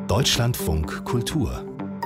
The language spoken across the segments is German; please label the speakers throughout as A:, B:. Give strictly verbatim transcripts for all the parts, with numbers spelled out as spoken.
A: Deutschlandfunk Kultur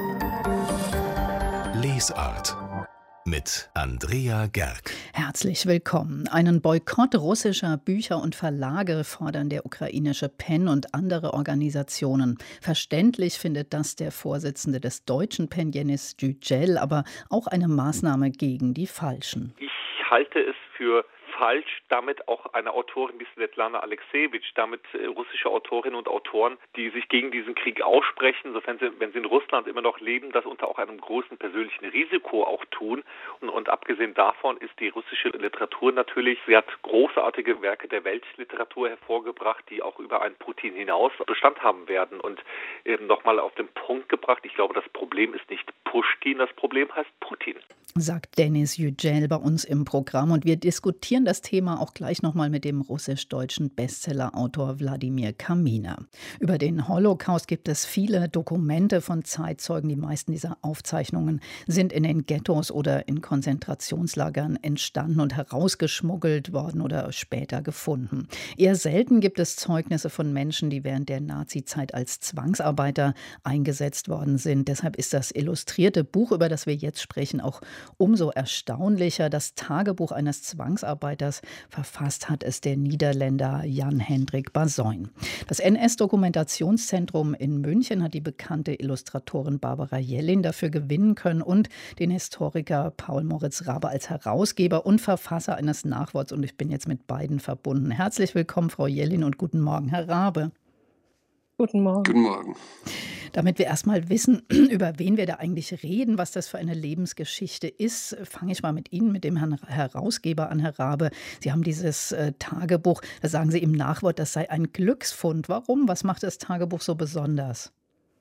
A: Lesart mit Andrea Gerg.
B: Herzlich willkommen. Einen Boykott russischer Bücher und Verlage fordern der ukrainische PEN und andere Organisationen. Verständlich findet das der Vorsitzende des deutschen PEN, Denis Yücel, aber auch eine Maßnahme gegen die Falschen.
C: Ich halte es für falsch, damit auch eine Autorin wie Svetlana Aleksejewitsch, damit äh, russische Autorinnen und Autoren, die sich gegen diesen Krieg aussprechen, sofern sie, wenn sie in Russland immer noch leben, das unter auch einem großen persönlichen Risiko auch tun. Und, und abgesehen davon ist die russische Literatur natürlich, sie hat großartige Werke der Weltliteratur hervorgebracht, die auch über einen Putin hinaus Bestand haben werden. Und eben nochmal auf den Punkt gebracht, ich glaube, das Problem ist nicht Puschkin, das Problem heißt Putin.
B: Sagt Denis Yücel bei uns im Programm. Und wir diskutieren das Thema auch gleich nochmal mit dem russisch-deutschen Bestsellerautor Wladimir Kaminer. Über den Holocaust gibt es viele Dokumente von Zeitzeugen. Die meisten dieser Aufzeichnungen sind in den Ghettos oder in Konzentrationslagern entstanden und herausgeschmuggelt worden oder später gefunden. Eher selten gibt es Zeugnisse von Menschen, die während der Nazizeit als Zwangsarbeiter eingesetzt worden sind. Deshalb ist das illustrierte Buch, über das wir jetzt sprechen, auch umso erstaunlicher. Das Tagebuch eines Zwangsarbeiters verfasst hat es der Niederländer Jan-Hendrik Bazoin. Das N S-Dokumentationszentrum in München hat die bekannte Illustratorin Barbara Jellin dafür gewinnen können und den Historiker Paul Moritz Raabe als Herausgeber und Verfasser eines Nachworts. Und ich bin jetzt mit beiden verbunden. Herzlich willkommen, Frau Jellin, und guten Morgen, Herr Raabe.
D: Guten Morgen.
E: Guten Morgen.
B: Damit wir erstmal wissen, über wen wir da eigentlich reden, was das für eine Lebensgeschichte ist, fange ich mal mit Ihnen, mit dem Herrn Herausgeber an, Herr Raabe. Sie haben dieses äh, Tagebuch, da sagen Sie im Nachwort, das sei ein Glücksfund. Warum? Was macht das Tagebuch so besonders?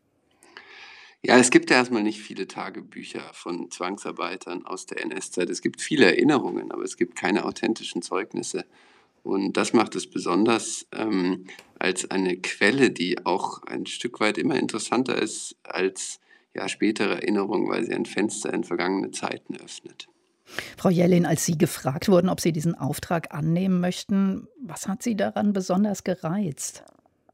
E: Ja, es gibt ja erstmal nicht viele Tagebücher von Zwangsarbeitern aus der N S-Zeit. Es gibt viele Erinnerungen, aber es gibt keine authentischen Zeugnisse. Und das macht es besonders ähm, als eine Quelle, die auch ein Stück weit immer interessanter ist als ja, spätere Erinnerungen, weil sie ein Fenster in vergangene Zeiten öffnet.
B: Frau Jellin, als Sie gefragt wurden, ob Sie diesen Auftrag annehmen möchten, was hat Sie daran besonders gereizt?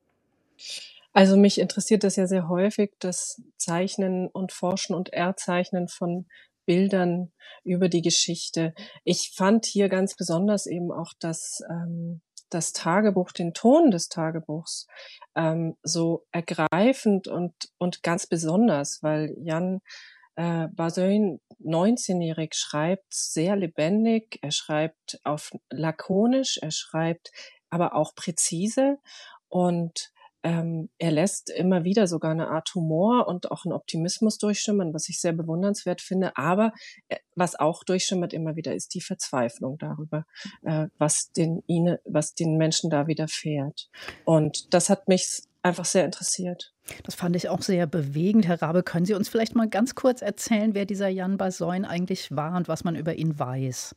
D: Also mich interessiert das ja sehr häufig, das Zeichnen und Forschen und Erzeichnen von Bildern über die Geschichte. Ich fand hier ganz besonders eben auch das, ähm, das Tagebuch, den Ton des Tagebuchs ähm, so ergreifend und, und ganz besonders, weil Jan äh, Bazoin, neunzehnjährig, schreibt sehr lebendig, er schreibt auf lakonisch, er schreibt aber auch präzise und Ähm, er lässt immer wieder sogar eine Art Humor und auch einen Optimismus durchschimmern, was ich sehr bewundernswert finde. Aber äh, was auch durchschimmert immer wieder, ist die Verzweiflung darüber, äh, was den ihnen, was den Menschen da widerfährt. Und das hat mich einfach sehr interessiert.
B: Das fand ich auch sehr bewegend. Herr Raabe, können Sie uns vielleicht mal ganz kurz erzählen, wer dieser Jan Bazoin eigentlich war und was man über ihn weiß?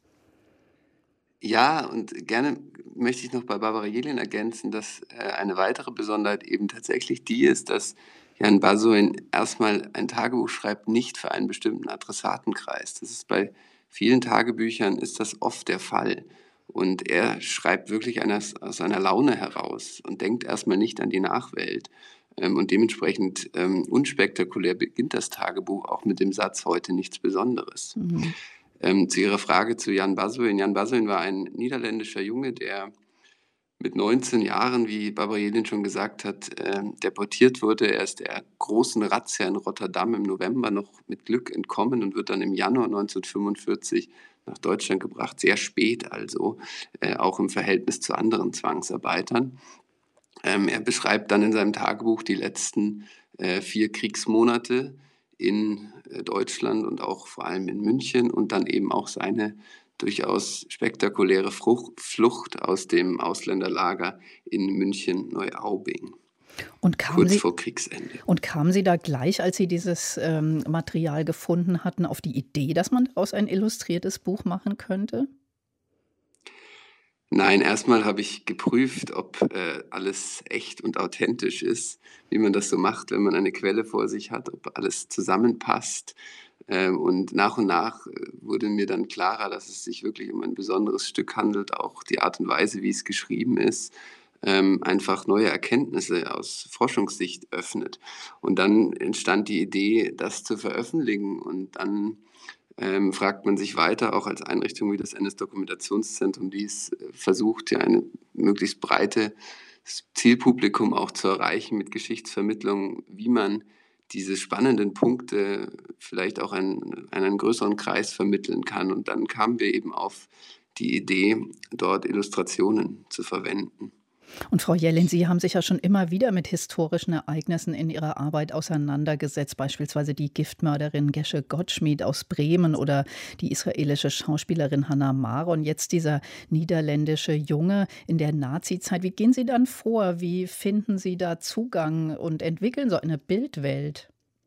E: Ja, und gerne möchte ich noch bei Barbara Jellin ergänzen, dass äh, eine weitere Besonderheit eben tatsächlich die ist, dass Jan Bazoin erstmal ein Tagebuch schreibt, nicht für einen bestimmten Adressatenkreis. Das ist bei vielen Tagebüchern ist das oft der Fall. Und er schreibt wirklich eines, aus einer Laune heraus und denkt erstmal nicht an die Nachwelt. Ähm, und dementsprechend ähm, unspektakulär beginnt das Tagebuch auch mit dem Satz „heute nichts Besonderes“.
B: Mhm.
E: Ähm, zu Ihrer Frage zu Jan Bazoin. Jan Bazoin war ein niederländischer Junge, der mit neunzehn Jahren, wie Barbara Jellin schon gesagt hat, äh, deportiert wurde. Er ist der großen Razzia in Rotterdam im November noch mit Glück entkommen und wird dann im Januar neunzehnhundertfünfundvierzig nach Deutschland gebracht, sehr spät also, äh, auch im Verhältnis zu anderen Zwangsarbeitern. Ähm, er beschreibt dann in seinem Tagebuch die letzten äh, vier Kriegsmonate in äh, Deutschland und auch vor allem in München und dann eben auch seine durchaus spektakuläre Frucht, Flucht aus dem Ausländerlager in München-Neuaubing,
B: Und kamen
E: kurz
B: Sie,
E: vor Kriegsende.
B: und kamen Sie da gleich, als Sie dieses ähm, Material gefunden hatten, auf die Idee, dass man daraus ein illustriertes Buch machen könnte?
E: Nein, erstmal habe ich geprüft, ob äh, alles echt und authentisch ist, wie man das so macht, wenn man eine Quelle vor sich hat, ob alles zusammenpasst. Ähm, und nach und nach äh, wurde mir dann klarer, dass es sich wirklich um ein besonderes Stück handelt, auch die Art und Weise, wie es geschrieben ist. ähm, einfach neue Erkenntnisse aus Forschungssicht öffnet. Und dann entstand die Idee, das zu veröffentlichen. Und dann ähm, fragt man sich weiter, auch als Einrichtung wie das N S-Dokumentationszentrum, die es äh, versucht, ja eine möglichst breite Zielpublikum auch zu erreichen mit Geschichtsvermittlung, wie man diese spannenden Punkte vielleicht auch an, an einen größeren Kreis vermitteln kann. Und dann kamen wir eben auf die Idee, dort Illustrationen zu verwenden.
B: Und Frau Jelling, Sie haben sich ja schon immer wieder mit historischen Ereignissen in Ihrer Arbeit auseinandergesetzt, beispielsweise die Giftmörderin Gesche Gottschmied aus Bremen oder die israelische Schauspielerin Hannah Maron, jetzt dieser niederländische Junge in der Nazizeit. Wie gehen Sie dann vor? Wie finden Sie da Zugang und entwickeln so eine Bildwelt?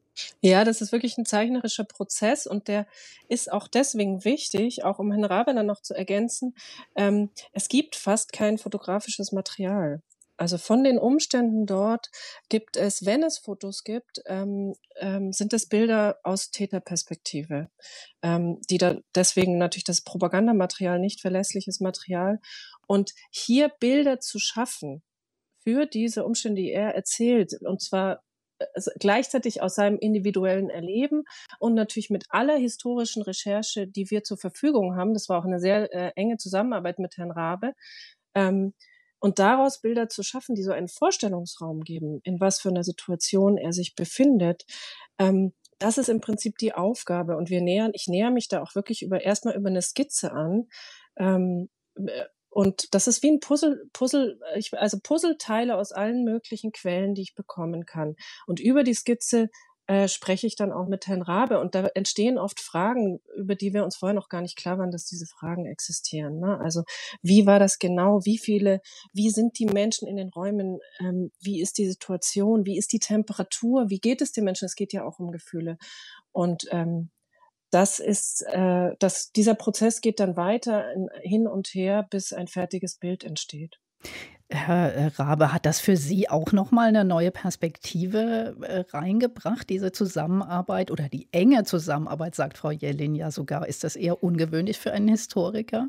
D: Ja, das ist wirklich ein zeichnerischer Prozess und der ist auch deswegen wichtig, auch um Herrn Rabe dann noch zu ergänzen. Ähm, es gibt fast kein fotografisches Material. Also von den Umständen dort gibt es, wenn es Fotos gibt, ähm, ähm, sind es Bilder aus Täterperspektive, ähm, die da deswegen natürlich das Propagandamaterial nicht verlässliches Material. Und hier Bilder zu schaffen für diese Umstände, die er erzählt, und zwar also gleichzeitig aus seinem individuellen Erleben und natürlich mit aller historischen Recherche, die wir zur Verfügung haben. Das war auch eine sehr äh, enge Zusammenarbeit mit Herrn Rabe. Ähm, und daraus Bilder zu schaffen, die so einen Vorstellungsraum geben, in was für einer Situation er sich befindet, ähm, das ist im Prinzip die Aufgabe. Und wir nähern, ich näher mich da auch wirklich über erstmal über eine Skizze an. Ähm, äh, und das ist wie ein Puzzle, Puzzle, ich, also Puzzleteile aus allen möglichen Quellen, die ich bekommen kann. Und über die Skizze äh, spreche ich dann auch mit Herrn Rabe. Und da entstehen oft Fragen, über die wir uns vorher noch gar nicht klar waren, dass diese Fragen existieren. Ne? Also wie war das genau? Wie viele, wie sind die Menschen in den Räumen? Ähm, wie ist die Situation? Wie ist die Temperatur? Wie geht es den Menschen? Es geht ja auch um Gefühle. Und ähm, das ist, äh, das, dieser Prozess geht dann weiter in, hin und her, bis ein fertiges Bild entsteht.
B: Herr äh, Rabe, hat das für Sie auch noch mal 'ne neue Perspektive, äh, reingebracht, diese Zusammenarbeit oder die enge Zusammenarbeit, sagt Frau Jelling ja sogar. Ist das eher ungewöhnlich für einen Historiker?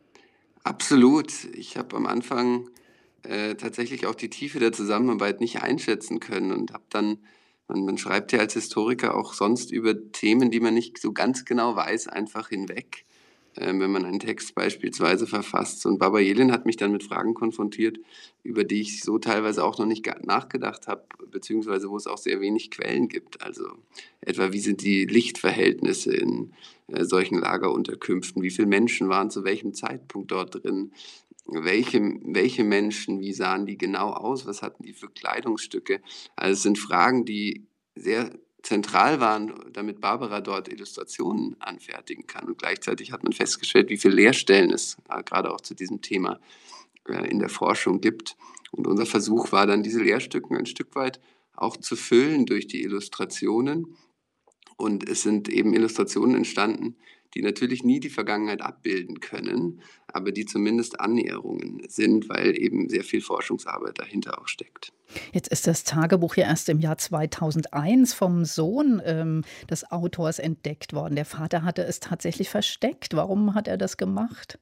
E: Absolut. Ich habe am Anfang äh, tatsächlich auch die Tiefe der Zusammenarbeit nicht einschätzen können und habe dann, man, man schreibt ja als Historiker auch sonst über Themen, die man nicht so ganz genau weiß, einfach hinweg, ähm, wenn man einen Text beispielsweise verfasst. Und Baba Jelin hat mich dann mit Fragen konfrontiert, über die ich so teilweise auch noch nicht ga- nachgedacht habe, beziehungsweise wo es auch sehr wenig Quellen gibt. Also etwa, wie sind die Lichtverhältnisse in äh, solchen Lagerunterkünften? Wie viele Menschen waren zu welchem Zeitpunkt dort drin? Welche, welche Menschen, wie sahen die genau aus? Was hatten die für Kleidungsstücke? Also es sind Fragen, die sehr zentral waren, damit Barbara dort Illustrationen anfertigen kann. Und gleichzeitig hat man festgestellt, wie viele Leerstellen es äh, gerade auch zu diesem Thema äh, in der Forschung gibt. Und unser Versuch war dann, diese Lehrstücken ein Stück weit auch zu füllen durch die Illustrationen. Und es sind eben Illustrationen entstanden, die natürlich nie die Vergangenheit abbilden können, aber die zumindest Annäherungen sind, weil eben sehr viel Forschungsarbeit dahinter auch steckt.
B: Jetzt ist das Tagebuch ja erst im Jahr zweitausendeins vom Sohn, ähm, des Autors entdeckt worden. Der Vater hatte es tatsächlich versteckt. Warum hat er das gemacht?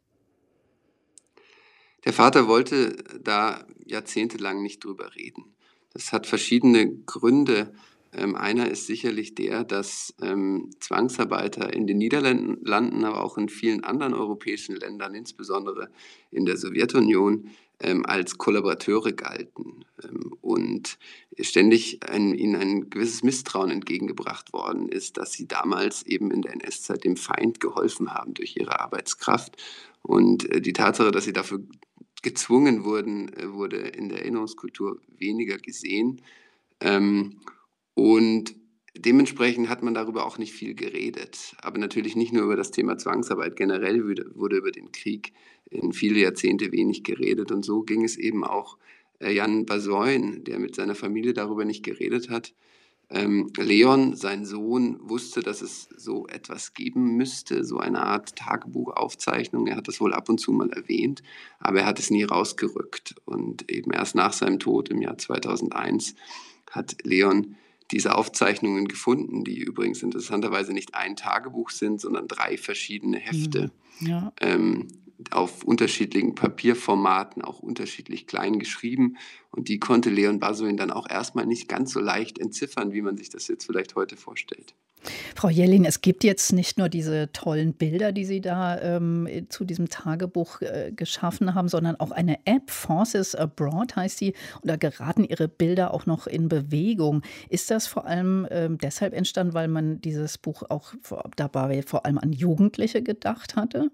E: Der Vater wollte da jahrzehntelang nicht drüber reden. Das hat verschiedene Gründe. Ähm, einer ist sicherlich der, dass ähm, Zwangsarbeiter in den Niederlanden, aber auch in vielen anderen europäischen Ländern, insbesondere in der Sowjetunion, ähm, als Kollaborateure galten ähm, und ständig ein, ihnen ein gewisses Misstrauen entgegengebracht worden ist, dass sie damals eben in der N S-Zeit dem Feind geholfen haben durch ihre Arbeitskraft. Und äh, die Tatsache, dass sie dafür gezwungen wurden, äh, wurde in der Erinnerungskultur weniger gesehen. Ähm, und dementsprechend hat man darüber auch nicht viel geredet. Aber natürlich nicht nur über das Thema Zwangsarbeit. Generell wurde, wurde über den Krieg in viele Jahrzehnte wenig geredet. Und so ging es eben auch äh, Jan Basoin, der mit seiner Familie darüber nicht geredet hat. Ähm, Leon, sein Sohn, wusste, dass es so etwas geben müsste, so eine Art Tagebuchaufzeichnung. Er hat das wohl ab und zu mal erwähnt, aber er hat es nie rausgerückt. Und eben erst nach seinem Tod im Jahr zweitausendeins hat Leon diese Aufzeichnungen gefunden, die übrigens interessanterweise nicht ein Tagebuch sind, sondern drei verschiedene Hefte.
B: Mhm. Ja.
E: Ähm, auf unterschiedlichen Papierformaten, auch unterschiedlich klein geschrieben. Und die konnte Leon Basuin dann auch erstmal nicht ganz so leicht entziffern, wie man sich das jetzt vielleicht heute vorstellt.
B: Frau Jelling, es gibt jetzt nicht nur diese tollen Bilder, die Sie da ähm, zu diesem Tagebuch äh, geschaffen haben, sondern auch eine App, Forces Abroad heißt die, und da geraten Ihre Bilder auch noch in Bewegung. Ist das vor allem ähm, deshalb entstanden, weil man dieses Buch auch vor, dabei vor allem an Jugendliche gedacht hatte?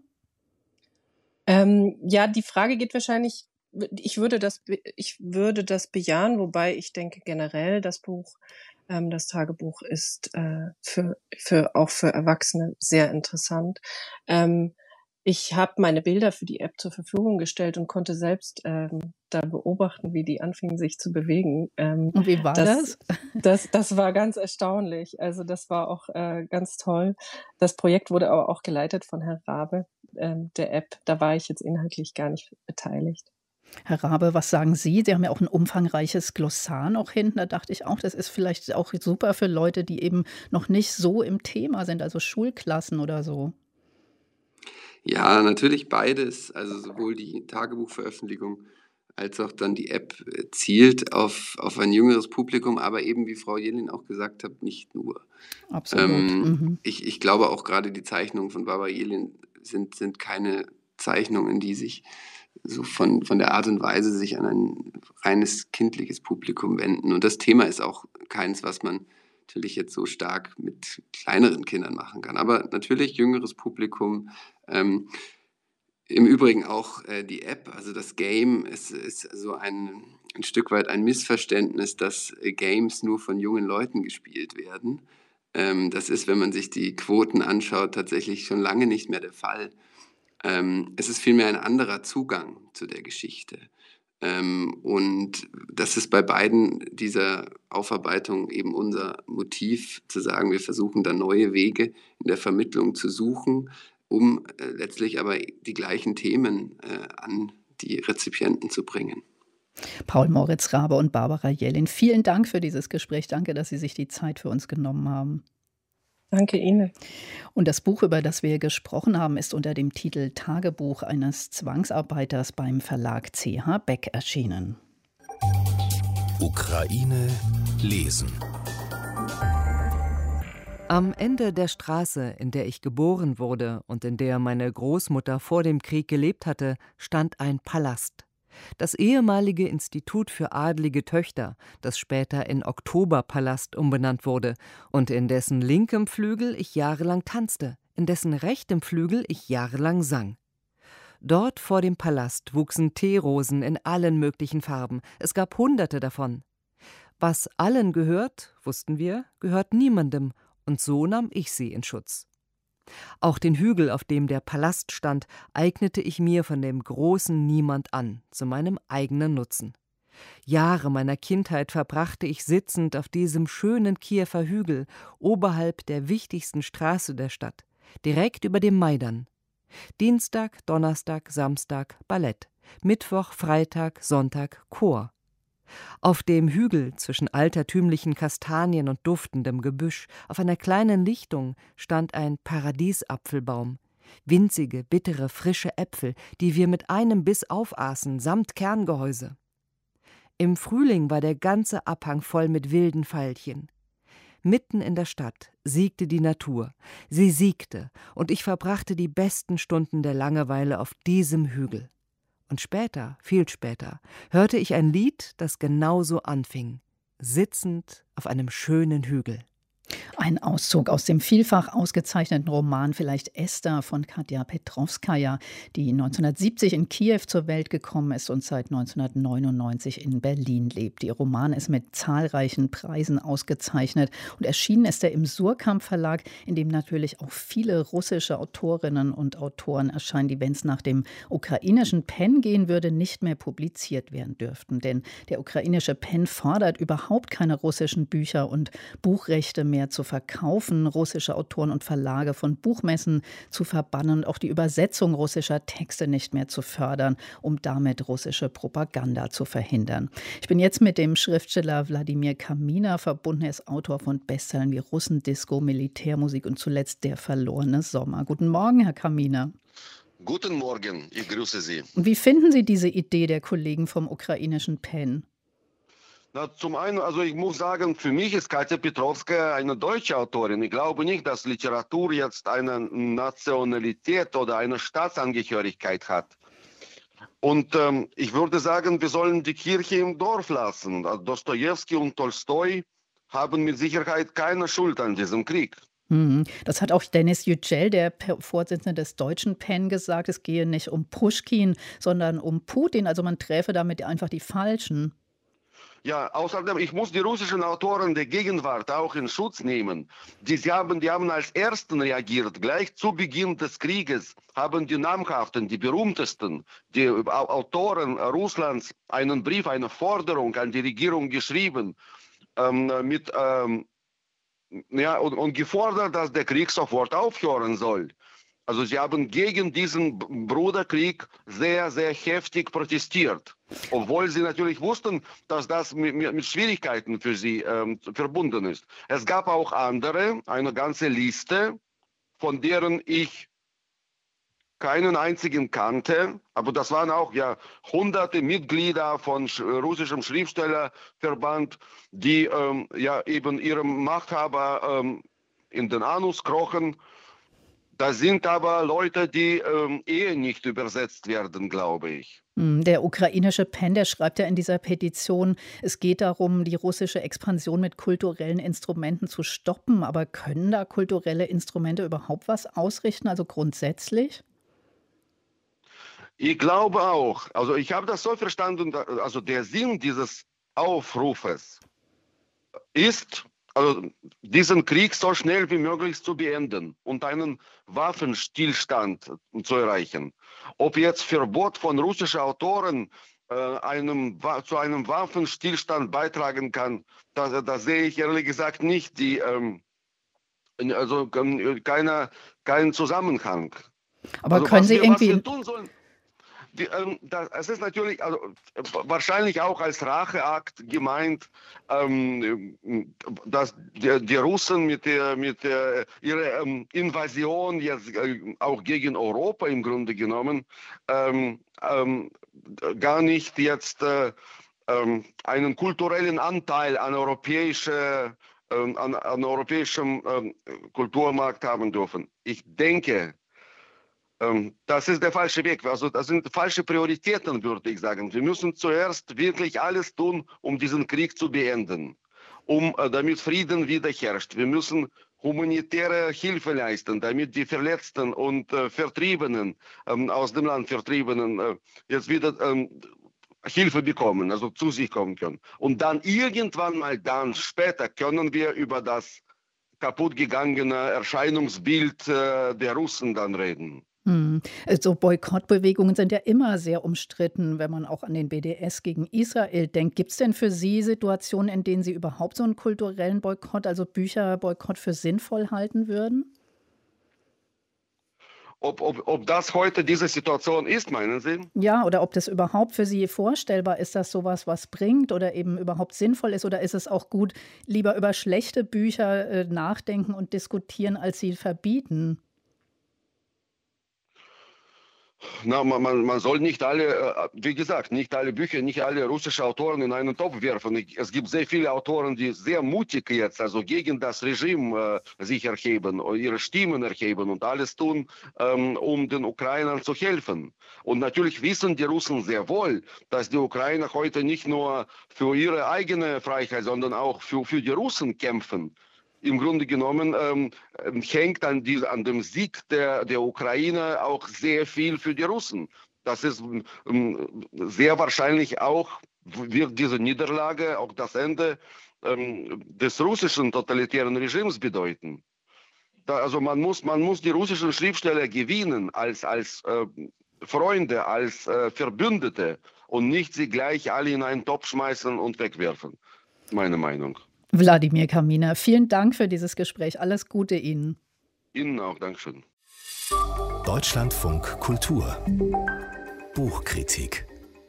D: Ähm, ja, die Frage geht wahrscheinlich, ich würde das, be- ich würde das bejahen, wobei ich denke generell, das Buch, ähm, das Tagebuch ist äh, für, für auch für Erwachsene sehr interessant. Ähm, ich habe meine Bilder für die App zur Verfügung gestellt und konnte selbst ähm, da beobachten, wie die anfingen, sich zu bewegen. Ähm,
B: Und wie war
D: das,
B: das?
D: das, das war ganz erstaunlich. Also das war auch äh, ganz toll. Das Projekt wurde aber auch geleitet von Herrn Rabe, ähm, der App. Da war ich jetzt inhaltlich gar nicht beteiligt.
B: Herr Rabe, was sagen Sie? Sie haben ja auch ein umfangreiches Glossar noch hinten. Da dachte ich auch, das ist vielleicht auch super für Leute, die eben noch nicht so im Thema sind, also Schulklassen oder so.
E: Ja, natürlich beides, also sowohl die Tagebuchveröffentlichung als auch dann die App äh, zielt auf, auf ein jüngeres Publikum, aber eben, wie Frau Jelin auch gesagt hat, nicht nur.
B: Absolut.
E: Ähm,
B: Mhm.
E: ich, ich glaube auch gerade die Zeichnungen von Barbara Jelin sind, sind keine Zeichnungen, die sich so von, von der Art und Weise sich an ein reines kindliches Publikum wenden. Und das Thema ist auch keins, was man natürlich jetzt so stark mit kleineren Kindern machen kann. Aber natürlich jüngeres Publikum. Ähm, Im Übrigen auch äh, die App, also das Game, ist, ist so ein, ein Stück weit ein Missverständnis, dass äh, Games nur von jungen Leuten gespielt werden. Ähm, das ist, wenn man sich die Quoten anschaut, tatsächlich schon lange nicht mehr der Fall. Ähm, es ist vielmehr ein anderer Zugang zu der Geschichte. Ähm, und das ist bei beiden dieser Aufarbeitung eben unser Motiv, zu sagen, wir versuchen da neue Wege in der Vermittlung zu suchen, um äh, letztlich aber die gleichen Themen äh, an die Rezipienten zu bringen.
B: Paul Moritz Rabe und Barbara Jelin, vielen Dank für dieses Gespräch. Danke, dass Sie sich die Zeit für uns genommen haben.
D: Danke Ihnen.
B: Und das Buch, über das wir gesprochen haben, ist unter dem Titel Tagebuch eines Zwangsarbeiters beim Verlag C H Beck erschienen.
A: Ukraine lesen.
F: Am Ende der Straße, in der ich geboren wurde und in der meine Großmutter vor dem Krieg gelebt hatte, stand ein Palast. Das ehemalige Institut für adlige Töchter, das später in Oktoberpalast umbenannt wurde und in dessen linkem Flügel ich jahrelang tanzte, in dessen rechtem Flügel ich jahrelang sang. Dort vor dem Palast wuchsen Teerosen in allen möglichen Farben. Es gab Hunderte davon. Was allen gehört, wussten wir, gehört niemandem, und so nahm ich sie in Schutz. Auch den Hügel, auf dem der Palast stand, eignete ich mir von dem großen Niemand an, zu meinem eigenen Nutzen. Jahre meiner Kindheit verbrachte ich sitzend auf diesem schönen Kiewer Hügel, oberhalb der wichtigsten Straße der Stadt, direkt über dem Maidan. Dienstag, Donnerstag, Samstag Ballett, Mittwoch, Freitag, Sonntag Chor. Auf dem Hügel zwischen altertümlichen Kastanien und duftendem Gebüsch, auf einer kleinen Lichtung, stand ein Paradiesapfelbaum. Winzige, bittere, frische Äpfel, die wir mit einem Biss aufaßen, samt Kerngehäuse. Im Frühling war der ganze Abhang voll mit wilden Veilchen. Mitten in der Stadt siegte die Natur. Sie siegte, und ich verbrachte die besten Stunden der Langeweile auf diesem Hügel. Und später, viel später, hörte ich ein Lied, das genauso anfing, sitzend auf einem schönen Hügel.
B: Ein Auszug aus dem vielfach ausgezeichneten Roman Vielleicht Esther von Katja Petrovskaja, die neunzehnhundertsiebzig in Kiew zur Welt gekommen ist und seit neunzehnhundertneunundneunzig in Berlin lebt. Ihr Roman ist mit zahlreichen Preisen ausgezeichnet und erschienen ist er im Surkamp Verlag, in dem natürlich auch viele russische Autorinnen und Autoren erscheinen, die, wenn es nach dem ukrainischen Pen gehen würde, nicht mehr publiziert werden dürften. Denn der ukrainische Pen fordert überhaupt keine russischen Bücher und Buchrechte mehr zu verkaufen, russische Autoren und Verlage von Buchmessen zu verbannen und auch die Übersetzung russischer Texte nicht mehr zu fördern, um damit russische Propaganda zu verhindern. Ich bin jetzt mit dem Schriftsteller Wladimir Kaminer verbunden. Er ist Autor von Bestsellern wie Russendisco, Militärmusik und zuletzt Der verlorene Sommer. Guten Morgen, Herr Kaminer.
G: Guten Morgen, ich grüße Sie.
B: Und wie finden Sie diese Idee der Kollegen vom ukrainischen Pen?
G: Na, zum einen, also ich muss sagen, für mich ist Katja Petrovskaja eine deutsche Autorin. Ich glaube nicht, dass Literatur jetzt eine Nationalität oder eine Staatsangehörigkeit hat. Und ähm, ich würde sagen, wir sollen die Kirche im Dorf lassen. Also Dostojewski und Tolstoi haben mit Sicherheit keine Schuld an diesem Krieg.
B: Mhm. Das hat auch Denis Yücel, der Pe- Vorsitzende des deutschen Pen, gesagt. Es gehe nicht um Puschkin, sondern um Putin. Also man träfe damit einfach die Falschen.
G: Ja, außerdem, ich muss die russischen Autoren der Gegenwart auch in Schutz nehmen. Die, sie haben, die haben als Ersten reagiert. Gleich zu Beginn des Krieges haben die namhaften, die berühmtesten, die Autoren Russlands einen Brief, eine Forderung an die Regierung geschrieben, ähm, mit, ähm, ja, und, und gefordert, dass der Krieg sofort aufhören soll. Also sie haben gegen diesen Bruderkrieg sehr, sehr heftig protestiert. Obwohl sie natürlich wussten, dass das mit, mit Schwierigkeiten für sie ähm, verbunden ist. Es gab auch andere, eine ganze Liste, von deren ich keinen einzigen kannte. Aber das waren auch ja hunderte Mitglieder von sch- russischem Schriftstellerverband, die ähm, ja eben ihrem Machthaber ähm, in den Anus krochen. Das sind aber Leute, die ähm, eh nicht übersetzt werden, glaube ich.
B: Hm, Der ukrainische Pen, der schreibt ja in dieser Petition, es geht darum, die russische Expansion mit kulturellen Instrumenten zu stoppen. Aber können da kulturelle Instrumente überhaupt was ausrichten, also grundsätzlich?
G: Ich glaube auch, also ich habe das so verstanden, da- also der Sinn dieses Aufrufes ist, also diesen Krieg so schnell wie möglich zu beenden und einen Waffenstillstand zu erreichen. Ob jetzt Verbot von russischen Autoren äh, einem, Wa- zu einem Waffenstillstand beitragen kann, da, da sehe ich ehrlich gesagt nicht die, ähm, also ähm, keine, keinen Zusammenhang.
B: Aber
G: Also
B: können
G: was
B: Sie
G: wir, was wir
B: irgendwie,
G: tun sollen, die, ähm, das, es ist natürlich also, äh, wahrscheinlich auch als Racheakt gemeint, ähm, dass die, die Russen mit, der, mit der, ihrer ähm, Invasion jetzt äh, auch gegen Europa im Grunde genommen ähm, ähm, gar nicht jetzt äh, ähm, einen kulturellen Anteil an, europäische, ähm, an, an europäischem ähm, Kulturmarkt haben dürfen. Ich denke, ähm, das ist der falsche Weg. Also das sind falsche Prioritäten, würde ich sagen. Wir müssen zuerst wirklich alles tun, um diesen Krieg zu beenden, um äh, damit Frieden wiederherrscht. Wir müssen humanitäre Hilfe leisten, damit die Verletzten und äh, Vertriebenen, ähm, aus dem Land Vertriebenen, äh, jetzt wieder ähm, Hilfe bekommen, also zu sich kommen können. Und dann irgendwann mal dann später können wir über das kaputtgegangene Erscheinungsbild äh, der Russen dann reden.
B: hm, so Boykottbewegungen sind ja immer sehr umstritten, wenn man auch an den B D S gegen Israel denkt. Gibt es denn für Sie Situationen, in denen Sie überhaupt so einen kulturellen Boykott, also Bücherboykott, für sinnvoll halten würden?
G: Ob, ob, ob das heute diese Situation ist, meinen Sie?
B: Ja, oder ob das überhaupt für Sie vorstellbar ist, dass sowas was bringt oder eben überhaupt sinnvoll ist? Oder ist es auch gut, lieber über schlechte Bücher äh, nachdenken und diskutieren, als sie verbieten?
G: Na, man, man, man soll nicht alle, äh, wie gesagt, nicht alle Bücher, nicht alle russische Autoren in einen Topf werfen. Ich, es gibt sehr viele Autoren, die sehr mutig jetzt, also gegen das Regime äh, sich erheben, ihre Stimmen erheben und alles tun, ähm, um den Ukrainern zu helfen. Und natürlich wissen die Russen sehr wohl, dass die Ukrainer heute nicht nur für ihre eigene Freiheit, sondern auch für, für die Russen kämpfen. Im Grunde genommen ähm, hängt an, die, an dem Sieg der, der Ukraine auch sehr viel für die Russen. Das ist ähm, sehr wahrscheinlich auch, wird diese Niederlage auch das Ende ähm, des russischen totalitären Regimes bedeuten. Da, also man muss, man muss die russischen Schriftsteller gewinnen als, als äh, Freunde, als äh, Verbündete und nicht sie gleich alle in einen Topf schmeißen und wegwerfen. Meine Meinung.
B: Wladimir Kaminer, vielen Dank für dieses Gespräch. Alles Gute Ihnen.
G: Ihnen auch, Dankeschön.
A: Deutschlandfunk Kultur Buchkritik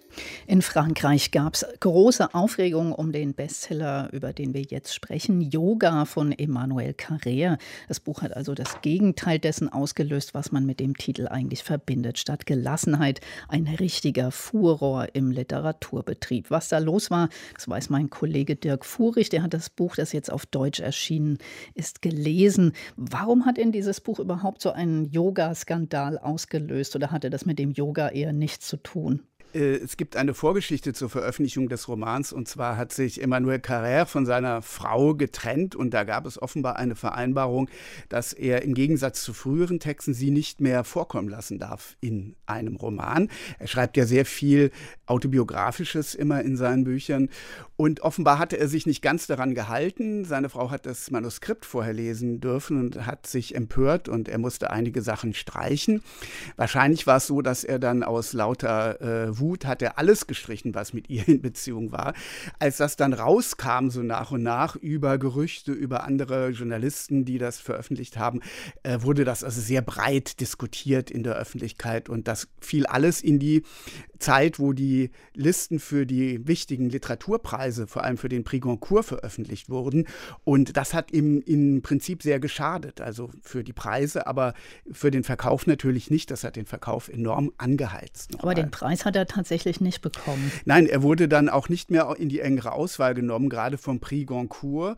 B: In Frankreich gab es große Aufregung um den Bestseller, über den wir jetzt sprechen, Yoga von Emmanuel Carrère. Das Buch hat also das Gegenteil dessen ausgelöst, was man mit dem Titel eigentlich verbindet. Statt Gelassenheit ein richtiger Furor im Literaturbetrieb. Was da los war, das weiß mein Kollege Dirk Furich. Der hat das Buch, das jetzt auf Deutsch erschienen ist, gelesen. Warum hat denn dieses Buch überhaupt so einen Yoga-Skandal ausgelöst? Oder hatte das mit dem Yoga eher nichts zu tun?
H: Es gibt eine Vorgeschichte zur Veröffentlichung des Romans, und zwar hat sich Emmanuel Carrère von seiner Frau getrennt, und da gab es offenbar eine Vereinbarung, dass er im Gegensatz zu früheren Texten sie nicht mehr vorkommen lassen darf in einem Roman. Er schreibt ja sehr viel Autobiografisches immer in seinen Büchern, und offenbar hatte er sich nicht ganz daran gehalten. Seine Frau hat das Manuskript vorher lesen dürfen und hat sich empört, und er musste einige Sachen streichen. Wahrscheinlich war es so, dass er dann aus lauter äh, Wut hat er alles gestrichen, was mit ihr in Beziehung war. Als das dann rauskam, so nach und nach, über Gerüchte, über andere Journalisten, die das veröffentlicht haben, äh, wurde das also sehr breit diskutiert in der Öffentlichkeit, und das fiel alles in die Zeit, wo die Listen für die wichtigen Literaturpreise, vor allem für den Prix Goncourt, veröffentlicht wurden. Und das hat ihm im Prinzip sehr geschadet, also für die Preise, aber für den Verkauf natürlich nicht. Das hat den Verkauf enorm angeheizt.
B: Aber mal. Den Preis hat er tatsächlich nicht bekommen.
H: Nein, er wurde dann auch nicht mehr in die engere Auswahl genommen, gerade vom Prix Goncourt.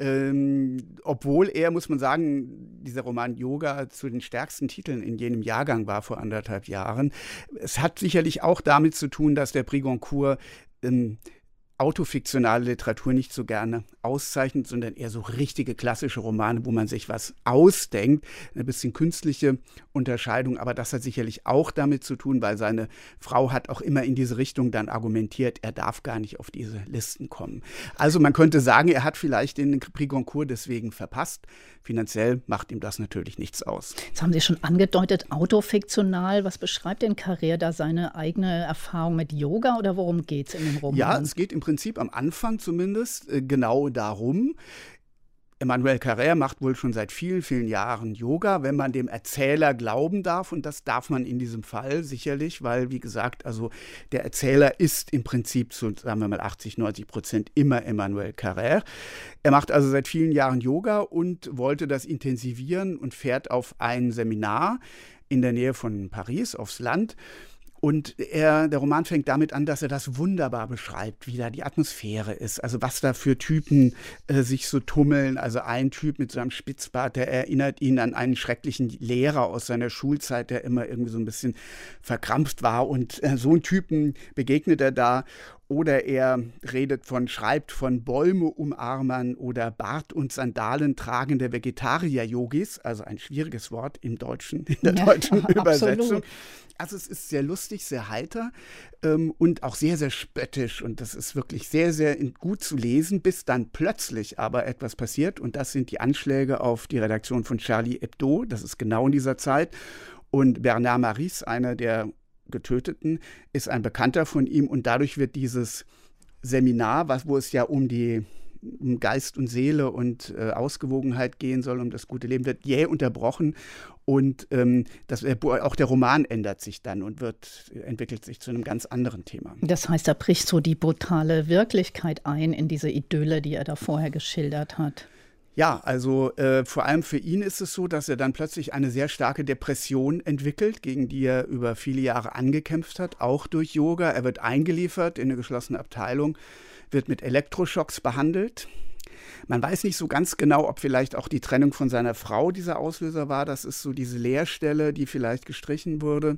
H: Ähm, obwohl er, muss man sagen, dieser Roman Yoga zu den stärksten Titeln in jenem Jahrgang war vor anderthalb Jahren. Es hat sicherlich auch damit zu tun, dass der Prix Goncourt ähm, autofiktionale Literatur nicht so gerne auszeichnet, sondern eher so richtige klassische Romane, wo man sich was ausdenkt. Ein bisschen künstliche Unterscheidung, aber das hat sicherlich auch damit zu tun, weil seine Frau hat auch immer in diese Richtung dann argumentiert, er darf gar nicht auf diese Listen kommen. Also man könnte sagen, er hat vielleicht den Prix Goncourt deswegen verpasst. Finanziell macht ihm das natürlich nichts aus.
B: Jetzt haben Sie schon angedeutet, autofiktional. Was beschreibt denn Carrère da, seine eigene Erfahrung mit Yoga, oder worum geht es in dem Roman?
H: Ja, es geht im Prinzip am Anfang zumindest äh, genau darum. Emmanuel Carrère macht wohl schon seit vielen, vielen Jahren Yoga, wenn man dem Erzähler glauben darf. Und das darf man in diesem Fall sicherlich, weil, wie gesagt, also der Erzähler ist im Prinzip zu, sagen wir mal, achtzig, neunzig Prozent immer Emmanuel Carrère. Er macht also seit vielen Jahren Yoga und wollte das intensivieren und fährt auf ein Seminar in der Nähe von Paris aufs Land. Und er, der Roman fängt damit an, dass er das wunderbar beschreibt, wie da die Atmosphäre ist, also was da für Typen äh, sich so tummeln. Also ein Typ mit so einem Spitzbart, der erinnert ihn an einen schrecklichen Lehrer aus seiner Schulzeit, der immer irgendwie so ein bisschen verkrampft war. Und äh, so einen Typen begegnet er da. Oder er redet von, schreibt von Bäume umarmern oder Bart und Sandalen tragende Vegetarier-Yogis, also ein schwieriges Wort im Deutschen, in der ja, deutschen Übersetzung. Absolut. Also es ist sehr lustig, sehr heiter ähm, und auch sehr, sehr spöttisch, und das ist wirklich sehr, sehr gut zu lesen, bis dann plötzlich aber etwas passiert, und das sind die Anschläge auf die Redaktion von Charlie Hebdo, das ist genau in dieser Zeit, und Bernard Maris, einer der Getöteten, ist ein Bekannter von ihm, und dadurch wird dieses Seminar, was, wo es ja um die um Geist und Seele und äh, Ausgewogenheit gehen soll, um das gute Leben, wird jäh unterbrochen, und ähm, das, auch der Roman ändert sich dann und wird, entwickelt sich zu einem ganz anderen Thema.
B: Das heißt, da bricht so die brutale Wirklichkeit ein in diese Idylle, die er da vorher geschildert hat.
H: Ja, also äh, vor allem für ihn ist es so, dass er dann plötzlich eine sehr starke Depression entwickelt, gegen die er über viele Jahre angekämpft hat, auch durch Yoga. Er wird eingeliefert in eine geschlossene Abteilung, wird mit Elektroschocks behandelt. Man weiß nicht so ganz genau, ob vielleicht auch die Trennung von seiner Frau dieser Auslöser war. Das ist so diese Leerstelle, die vielleicht gestrichen wurde.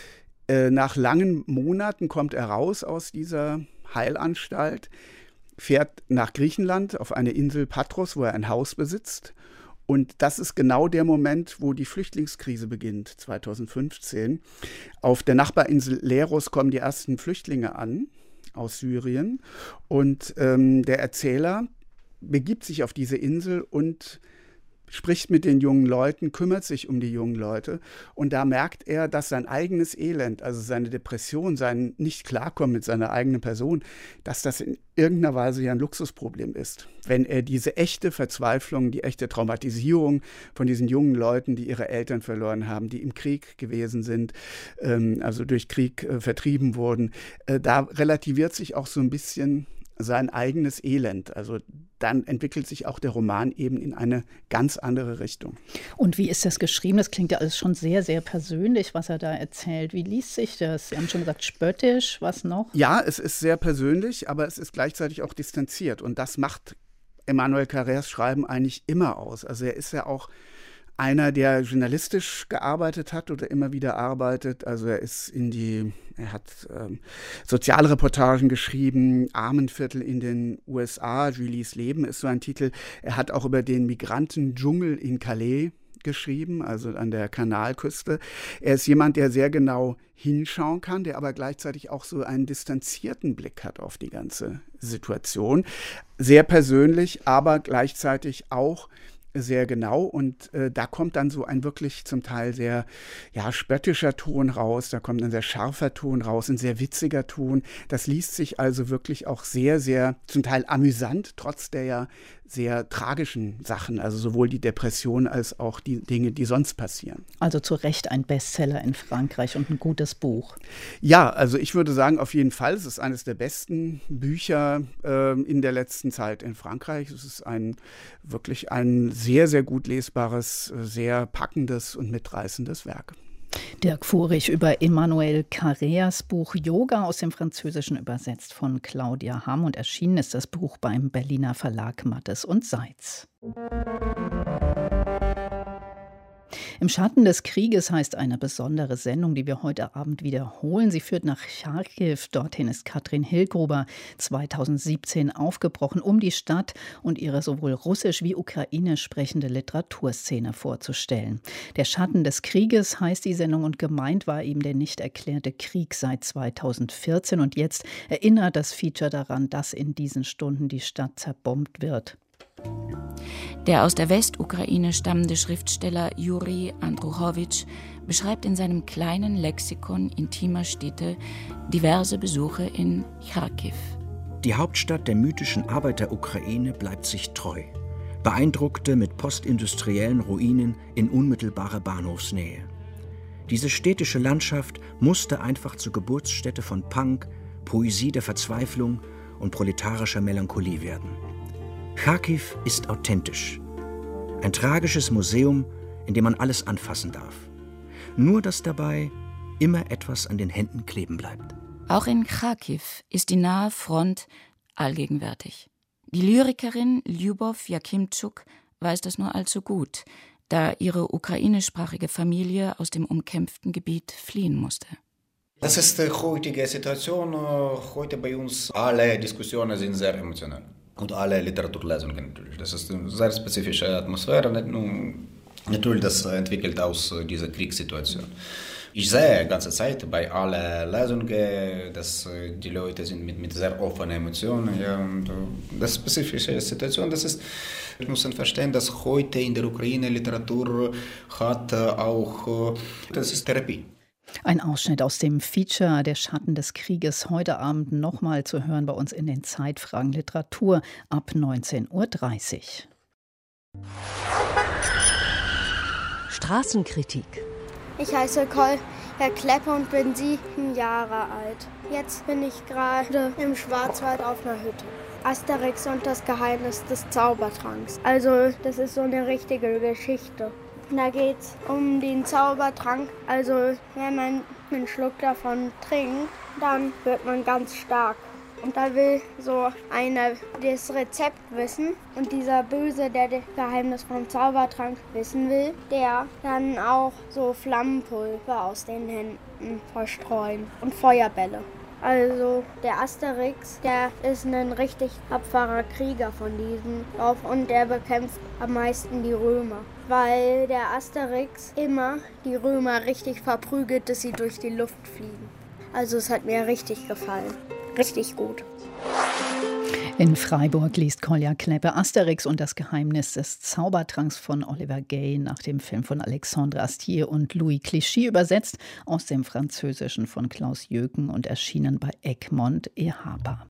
H: Äh, nach langen Monaten kommt er raus aus dieser Heilanstalt, fährt nach Griechenland auf eine Insel Patros, wo er ein Haus besitzt. Und das ist genau der Moment, wo die Flüchtlingskrise beginnt, zweitausendfünfzehn. Auf der Nachbarinsel Leros kommen die ersten Flüchtlinge an aus Syrien. Und ähm, der Erzähler begibt sich auf diese Insel und spricht mit den jungen Leuten, kümmert sich um die jungen Leute. Und da merkt er, dass sein eigenes Elend, also seine Depression, sein Nicht-Klarkommen mit seiner eigenen Person, dass das in irgendeiner Weise ja ein Luxusproblem ist. Wenn er diese echte Verzweiflung, die echte Traumatisierung von diesen jungen Leuten, die ihre Eltern verloren haben, die im Krieg gewesen sind, ähm, also durch Krieg äh, vertrieben wurden, äh, da relativiert sich auch so ein bisschen sein eigenes Elend. Also dann entwickelt sich auch der Roman eben in eine ganz andere Richtung.
B: Und wie ist das geschrieben? Das klingt ja alles schon sehr, sehr persönlich, was er da erzählt. Wie liest sich das? Sie haben schon gesagt, spöttisch, was noch?
H: Ja, es ist sehr persönlich, aber es ist gleichzeitig auch distanziert. Und das macht Emmanuel Carrères Schreiben eigentlich immer aus. Also er ist ja auch einer, der journalistisch gearbeitet hat oder immer wieder arbeitet. Also er ist in die, er hat ähm, Sozialreportagen geschrieben, Armenviertel in den U S A, Julies Leben ist so ein Titel. Er hat auch über den Migrantendschungel in Calais geschrieben, also an der Kanalküste. Er ist jemand, der sehr genau hinschauen kann, der aber gleichzeitig auch so einen distanzierten Blick hat auf die ganze Situation. Sehr persönlich, aber gleichzeitig auch sehr genau, und äh, da kommt dann so ein wirklich zum Teil sehr ja, spöttischer Ton raus, da kommt ein sehr scharfer Ton raus, ein sehr witziger Ton. Das liest sich also wirklich auch sehr, sehr zum Teil amüsant, trotz der ja sehr tragischen Sachen, also sowohl die Depression als auch die Dinge, die sonst passieren.
B: Also zu Recht ein Bestseller in Frankreich und ein gutes Buch.
H: Ja, also ich würde sagen, auf jeden Fall, es ist eines der besten Bücher äh, in der letzten Zeit in Frankreich. Es ist ein wirklich ein sehr, sehr gut lesbares, sehr packendes und mitreißendes Werk.
B: Dirk Furich über Emmanuel Carrères Buch Yoga, aus dem Französischen übersetzt von Claudia Hamm, und erschienen ist das Buch beim Berliner Verlag Mattes und Seitz. Im Schatten des Krieges heißt eine besondere Sendung, die wir heute Abend wiederholen. Sie führt nach Charkiw. Dorthin ist Katrin Hillgruber zweitausendsiebzehn aufgebrochen, um die Stadt und ihre sowohl russisch wie ukrainisch sprechende Literaturszene vorzustellen. Der Schatten des Krieges heißt die Sendung, und gemeint war eben der nicht erklärte Krieg seit zweitausendvierzehn. Und jetzt erinnert das Feature daran, dass in diesen Stunden die Stadt zerbombt wird.
I: Der aus der Westukraine stammende Schriftsteller Juri Andruchowitsch beschreibt in seinem kleinen Lexikon intimer Städte diverse Besuche in Charkiw.
J: Die Hauptstadt der mythischen Arbeiterukraine bleibt sich treu, beeindruckte mit postindustriellen Ruinen in unmittelbarer Bahnhofsnähe. Diese städtische Landschaft musste einfach zur Geburtsstätte von Punk, Poesie der Verzweiflung und proletarischer Melancholie werden. Charkiw ist authentisch. Ein tragisches Museum, in dem man alles anfassen darf. Nur, dass dabei immer etwas an den Händen kleben bleibt.
I: Auch in Charkiw ist die nahe Front allgegenwärtig. Die Lyrikerin Lyubov Jakimczuk weiß das nur allzu gut, da ihre ukrainischsprachige Familie aus dem umkämpften Gebiet fliehen musste.
K: Das ist die heutige Situation. Heute bei uns alle Diskussionen sind sehr emotional. Und alle Literaturlesungen natürlich. Das ist eine sehr spezifische Atmosphäre. Natürlich, das entwickelt aus dieser Kriegssituation. Ich sehe die ganze Zeit bei allen Lesungen, dass die Leute sind mit, mit sehr offenen Emotionen. Ja, und das ist eine spezifische Situation. Das ist, wir müssen verstehen, dass heute in der Ukraine Literatur hat auch, das ist Therapie.
B: Ein Ausschnitt aus dem Feature Der Schatten des Krieges, heute Abend nochmal zu hören bei uns in den Zeitfragen Literatur ab neunzehn Uhr dreißig.
L: Straßenkritik.
M: Ich heiße Kolja Kleppe und bin sieben Jahre alt. Jetzt bin ich gerade im Schwarzwald auf einer Hütte. Asterix und das Geheimnis des Zaubertranks. Also das ist so eine richtige Geschichte. Da geht es um den Zaubertrank. Also wenn man einen Schluck davon trinkt, dann wird man ganz stark. Und da will so einer das Rezept wissen. Und dieser Böse, der das Geheimnis vom Zaubertrank wissen will, der dann auch so Flammenpulver aus den Händen verstreuen und Feuerbälle. Also der Asterix, der ist ein richtig tapferer Krieger von diesem Dorf und der bekämpft am meisten die Römer. Weil der Asterix immer die Römer richtig verprügelt, dass sie durch die Luft fliegen. Also es hat mir richtig gefallen. Richtig gut.
B: In Freiburg liest Kolja Kleppe Asterix und das Geheimnis des Zaubertranks von Oliver Gay nach dem Film von Alexandre Astier und Louis Clichy, übersetzt aus dem Französischen von Klaus Jöken und erschienen bei Egmont Ehapa.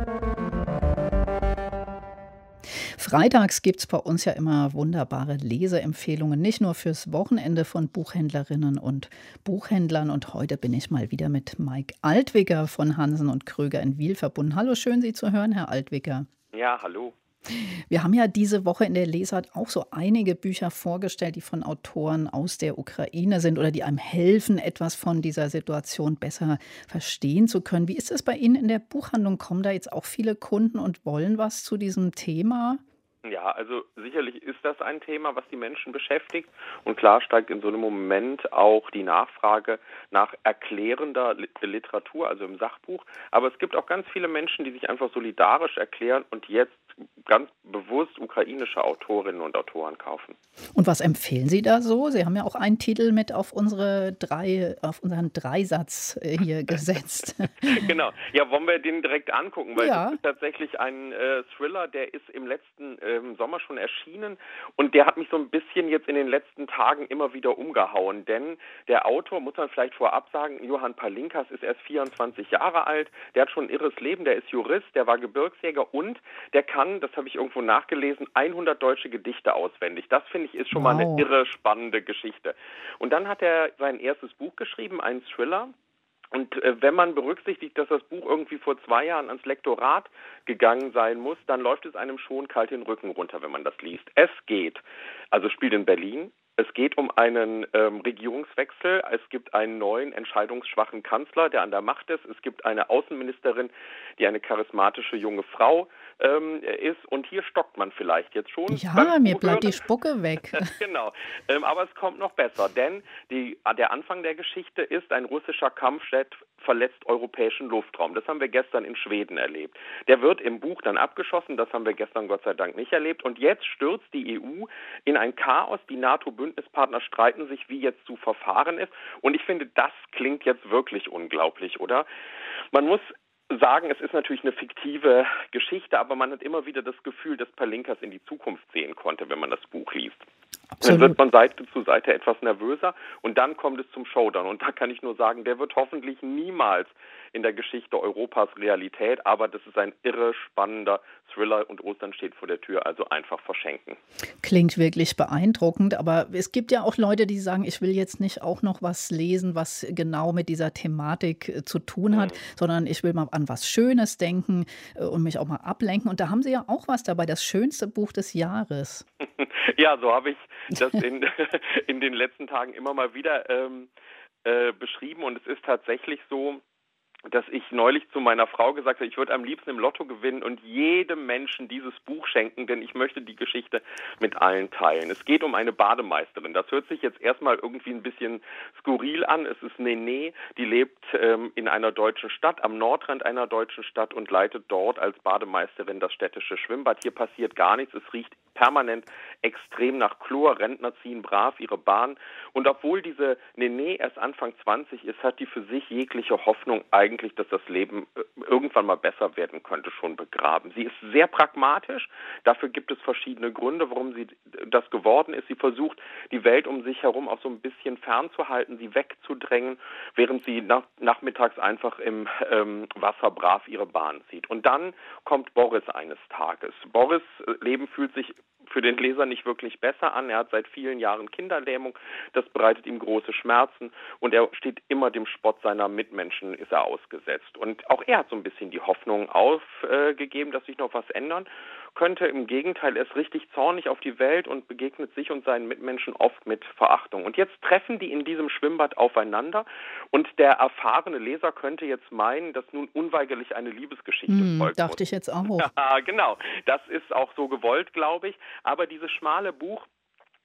B: Freitags gibt es bei uns ja immer wunderbare Leseempfehlungen, nicht nur fürs Wochenende von Buchhändlerinnen und Buchhändlern. Und heute bin ich mal wieder mit Mike Altwicker von Hansen und Kröger in Wiel verbunden. Hallo, schön Sie zu hören, Herr Altwicker.
L: Ja, hallo.
B: Wir haben ja diese Woche in der Lesart auch so einige Bücher vorgestellt, die von Autoren aus der Ukraine sind oder die einem helfen, etwas von dieser Situation besser verstehen zu können. Wie ist es bei Ihnen in der Buchhandlung? Kommen da jetzt auch viele Kunden und wollen was zu diesem Thema?
L: Ja, also sicherlich ist das ein Thema, was die Menschen beschäftigt. Und klar steigt in so einem Moment auch die Nachfrage nach erklärender Literatur, also im Sachbuch. Aber es gibt auch ganz viele Menschen, die sich einfach solidarisch erklären und jetzt ganz bewusst ukrainische Autorinnen und Autoren kaufen.
B: Und was empfehlen Sie da so? Sie haben ja auch einen Titel mit auf unsere drei, auf unseren Dreisatz hier gesetzt.
L: Genau. Ja, wollen wir den direkt angucken, weil
B: ja.
L: Das ist tatsächlich ein äh, Thriller, der ist im letzten ähm, Sommer schon erschienen und der hat mich so ein bisschen jetzt in den letzten Tagen immer wieder umgehauen, denn der Autor, muss man vielleicht vorab sagen, Johann Palinkas ist erst vierundzwanzig Jahre alt, der hat schon ein irres Leben, der ist Jurist, der war Gebirgsjäger und der kann, das habe ich irgendwo nachgelesen, hundert deutsche Gedichte auswendig. Das finde ich ist schon wow. mal eine irre spannende Geschichte. Und dann hat er sein erstes Buch geschrieben, einen Thriller. Und äh, wenn man berücksichtigt, dass das Buch irgendwie vor zwei Jahren ans Lektorat gegangen sein muss, dann läuft es einem schon kalt den Rücken runter, wenn man das liest. Es geht, also spielt in Berlin. Es geht um einen ähm, Regierungswechsel. Es gibt einen neuen, entscheidungsschwachen Kanzler, der an der Macht ist. Es gibt eine Außenministerin, die eine charismatische junge Frau ähm, ist. Und hier stockt man vielleicht jetzt schon.
B: Ja, mir bleibt die Spucke weg.
L: Genau. Ähm, aber es kommt noch besser, denn die, der Anfang der Geschichte ist, ein russischer Kampfjet verletzt europäischen Luftraum. Das haben wir gestern in Schweden erlebt. Der wird im Buch dann abgeschossen. Das haben wir gestern Gott sei Dank nicht erlebt. Und jetzt stürzt die E U in ein Chaos. Die NATO-Bündnispartner streiten sich, wie jetzt zu verfahren ist. Und ich finde, das klingt jetzt wirklich unglaublich, oder? Man muss sagen, es ist natürlich eine fiktive Geschichte, aber man hat immer wieder das Gefühl, dass Palinkas in die Zukunft sehen konnte, wenn man das Buch liest. Absolut. Dann wird man Seite zu Seite etwas nervöser und dann kommt es zum Showdown. Und da kann ich nur sagen, der wird hoffentlich niemals in der Geschichte Europas Realität, aber das ist ein irre spannender Thriller und Ostern steht vor der Tür, also einfach verschenken.
B: Klingt wirklich beeindruckend, aber es gibt ja auch Leute, die sagen, ich will jetzt nicht auch noch was lesen, was genau mit dieser Thematik äh, zu tun hat, mhm. sondern ich will mal an was Schönes denken äh, und mich auch mal ablenken. Und da haben Sie ja auch was dabei, das schönste Buch des Jahres.
L: Ja, so habe ich das in, in den letzten Tagen immer mal wieder ähm, äh, beschrieben und es ist tatsächlich so, dass ich neulich zu meiner Frau gesagt habe, ich würde am liebsten im Lotto gewinnen und jedem Menschen dieses Buch schenken, denn ich möchte die Geschichte mit allen teilen. Es geht um eine Bademeisterin. Das hört sich jetzt erstmal irgendwie ein bisschen skurril an. Es ist Nene, die lebt ähm, in einer deutschen Stadt, am Nordrand einer deutschen Stadt und leitet dort als Bademeisterin das städtische Schwimmbad. Hier passiert gar nichts. Es riecht permanent extrem nach Chlor. Rentner ziehen brav ihre Bahn. Und obwohl diese Nene erst Anfang zwanzig ist, hat die für sich jegliche Hoffnung eigentlich eigentlich, dass das Leben irgendwann mal besser werden könnte, schon begraben. Sie ist sehr pragmatisch. Dafür gibt es verschiedene Gründe, warum sie das geworden ist. Sie versucht, die Welt um sich herum auch so ein bisschen fernzuhalten, sie wegzudrängen, während sie nach, nachmittags einfach im ähm, Wasser brav ihre Bahn zieht. Und dann kommt Boris eines Tages. Boris' Leben fühlt sich für den Leser nicht wirklich besser an. Er hat seit vielen Jahren Kinderlähmung. Das bereitet ihm große Schmerzen und er steht immer dem Spott seiner Mitmenschen, ist er ausgesetzt. Und auch er hat so ein bisschen die Hoffnung aufgegeben, dass sich noch was ändern könnte. Im Gegenteil, er ist richtig zornig auf die Welt und begegnet sich und seinen Mitmenschen oft mit Verachtung. Und jetzt treffen die in diesem Schwimmbad aufeinander und der erfahrene Leser könnte jetzt meinen, dass nun unweigerlich eine Liebesgeschichte
B: hm,
L: folgt.
B: Dachte ich jetzt auch.
L: Ja, genau. Das ist auch so gewollt, glaube ich. Aber dieses schmale Buch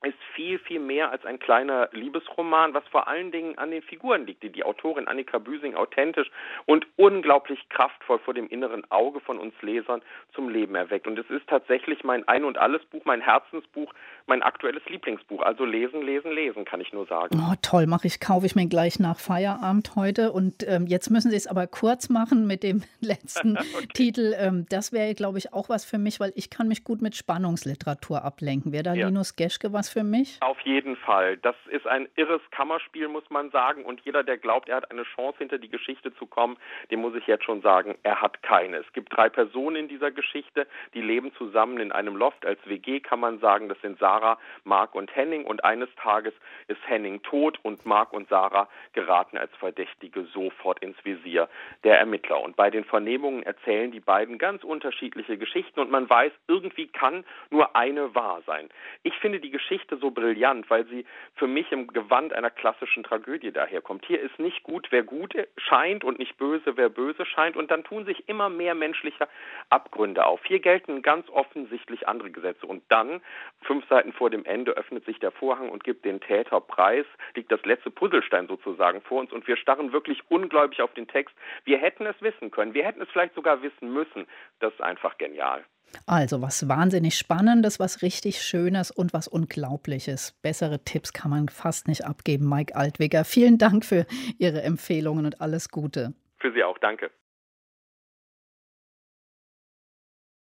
L: ist viel, viel mehr als ein kleiner Liebesroman, was vor allen Dingen an den Figuren liegt, die die Autorin Annika Büsing authentisch und unglaublich kraftvoll vor dem inneren Auge von uns Lesern zum Leben erweckt. Und es ist tatsächlich mein Ein- und Alles-Buch, mein Herzensbuch, mein aktuelles Lieblingsbuch. Also lesen, lesen, lesen, kann ich nur sagen.
B: Oh, toll, mache ich, kaufe ich mir gleich nach Feierabend heute. Und ähm, jetzt müssen Sie es aber kurz machen mit dem letzten okay. Titel. Ähm, das wäre, glaube ich, auch was für mich, weil ich kann mich gut mit Spannungsliteratur ablenken. Wäre da ja. Linus Geschke was für mich?
L: Auf jeden Fall. Das ist ein irres Kammerspiel, muss man sagen. Und jeder, der glaubt, er hat eine Chance, hinter die Geschichte zu kommen, dem muss ich jetzt schon sagen, er hat keine. Es gibt drei Personen in dieser Geschichte, die leben zusammen in einem Loft als W G, kann man sagen. Das sind Sarah, Marc und Henning. Und eines Tages ist Henning tot und Marc und Sarah geraten als Verdächtige sofort ins Visier der Ermittler. Und bei den Vernehmungen erzählen die beiden ganz unterschiedliche Geschichten. Und man weiß, irgendwie kann nur eine wahr sein. Ich finde die Geschichte so brillant, weil sie für mich im Gewand einer klassischen Tragödie daherkommt. Hier ist nicht gut, wer gut scheint und nicht böse, wer böse scheint. Und dann tun sich immer mehr menschliche Abgründe auf. Hier gelten ganz offensichtlich andere Gesetze. Und dann, fünf Seiten vor dem Ende, öffnet sich der Vorhang und gibt den Täter preis, liegt das letzte Puzzlestein sozusagen vor uns und wir starren wirklich ungläubig auf den Text. Wir hätten es wissen können. Wir hätten es vielleicht sogar wissen müssen. Das ist einfach genial.
B: Also was wahnsinnig Spannendes, was richtig Schönes und was Unglaubliches. Bessere Tipps kann man fast nicht abgeben. Mike Altweger, vielen Dank für Ihre Empfehlungen und alles Gute.
L: Für Sie auch, danke.